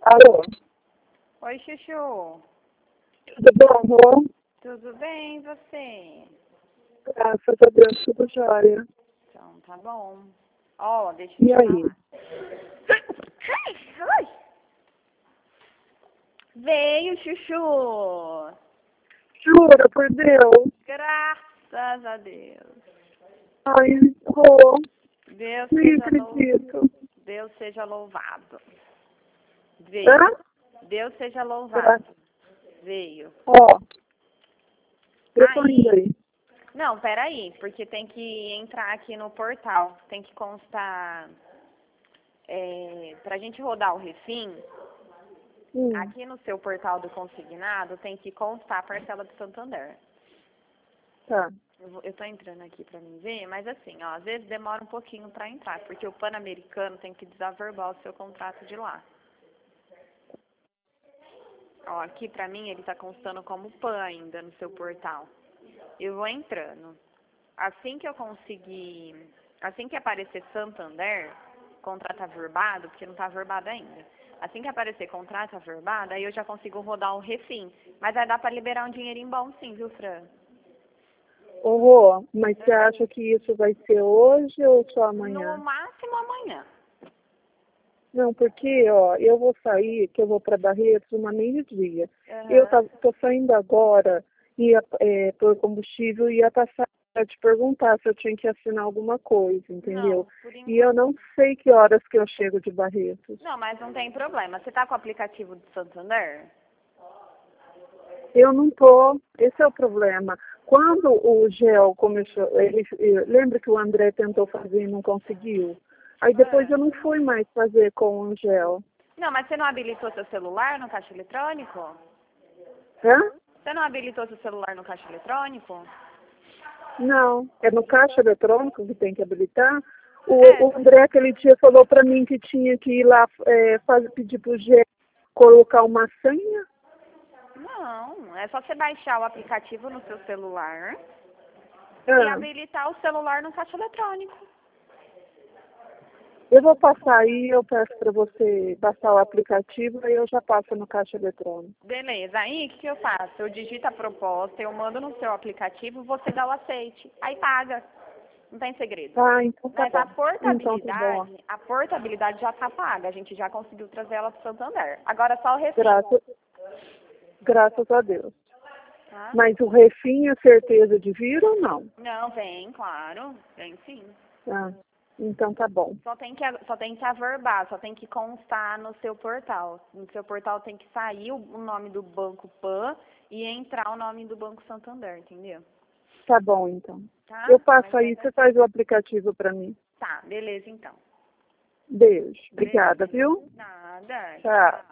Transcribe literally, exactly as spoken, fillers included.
Alô? Oi, Chuchu. Tudo bom, amor? Tudo bem, e você? Graças a Deus, tudo jóia. Então, tá bom. Ó, oh, deixa eu E te aí? falar. Veio, Chuchu. Jura, por Deus. Graças a Deus. Ai, Rô, Deus nem seja, lou... acredito. Deus seja louvado. Veio. Hã? Deus seja louvado. Veio. Ó, eu tô indo Aí. aí. Não, peraí, porque tem que entrar aqui no portal. Tem que constar. É, pra gente rodar o refim, Hum, aqui no seu portal do consignado tem que constar a parcela do Santander. tá. Eu, vou, eu tô entrando aqui pra mim ver, mas assim, ó, às vezes demora um pouquinho pra entrar, porque o Pan-Americano tem que desaverbar o seu contrato de lá. Ó, aqui pra mim ele tá constando como Pan ainda no seu portal. Eu vou entrando. Assim que eu conseguir, assim que aparecer Santander, contrato averbado, porque não tá averbado ainda. Assim que aparecer contrato averbado, aí eu já consigo rodar o refim. Mas vai dar pra liberar um dinheirinho bom sim, viu, Fran? Ô, Rô, mas você acha que isso vai ser hoje ou só No amanhã? máximo amanhã. Não, porque, ó, eu vou sair, que eu vou para Barretos, uma meio-dia. Eu Aham. tá, tô saindo agora, ia, é, por combustível, e ia passar para te perguntar se eu tinha que assinar alguma coisa, entendeu? Não, por E eu enquanto. não sei que horas que eu chego de Barretos. Não, mas não tem problema. Você tá com o aplicativo do Santander? Eu não tô, esse é o problema. Quando o GEL começou, ele, eh, lembra que o André tentou fazer e não conseguiu? Aí depois É. eu não fui mais fazer com o GEL. Não, mas você não habilitou seu celular no caixa eletrônico? Hã? Você não habilitou seu celular no caixa eletrônico? Não, é no caixa eletrônico que tem que habilitar. É. O, o André aquele dia falou para mim que tinha que ir lá é, fazer, pedir pro G colocar uma senha. Não, é só você baixar o aplicativo no seu celular e Ah, habilitar o celular no caixa eletrônico. eu vou passar aí, eu peço para você passar o aplicativo, aí eu já passo no caixa eletrônico. Beleza, aí o que, que eu faço? Eu digito a proposta, eu mando no seu aplicativo, você dá o aceite, aí paga. Não tem segredo. Ah, então tá Mas a bom. Então tá bom. portabilidade, a portabilidade já está paga, a gente já conseguiu trazer ela para o Santander. Agora só o refim, Graças, graças a Deus. tá? Mas o refim é certeza de vir ou não? Não, vem, claro, vem sim. Ah, então tá bom. Só tem que só tem que averbar, só tem que constar no seu portal. No seu portal tem que sair o o nome do Banco Pan e entrar o nome do Banco Santander, entendeu? Tá bom, então. Tá? Eu passo Mas vai aí, dar. você faz o aplicativo para mim. Tá, beleza então. Beijo. Obrigada, Beijo. viu? Nada. Tchau. Tchau.